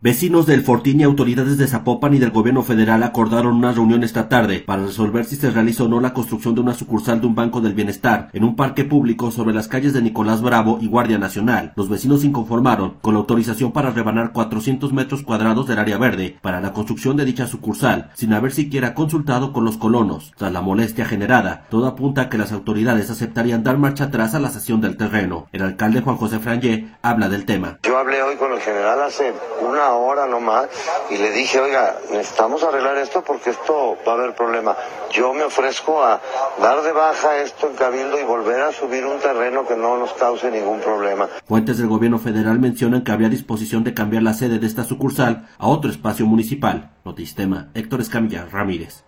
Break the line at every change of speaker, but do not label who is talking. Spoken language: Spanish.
Vecinos del Fortín y autoridades de Zapopan y del gobierno federal acordaron una reunión esta tarde para resolver si se realiza o no la construcción de una sucursal de un Banco del Bienestar en un parque público sobre las calles de Nicolás Bravo y Guardia Nacional. Los vecinos se inconformaron con la autorización para rebanar 400 metros cuadrados del área verde para la construcción de dicha sucursal, sin haber siquiera consultado con los colonos. Tras la molestia generada, todo apunta a que las autoridades aceptarían dar marcha atrás a la cesión del terreno. El alcalde Juan José Frangé habla del tema.
Yo hablé hoy con el general hace una hora nomás y le dije, oiga, necesitamos arreglar esto porque esto va a haber problema. Yo me ofrezco a dar de baja esto en Cabildo y volver a subir un terreno que no nos cause ningún problema.
Fuentes del gobierno federal mencionan que habría disposición de cambiar la sede de esta sucursal a otro espacio municipal. Notistema, Héctor Escamilla Ramírez.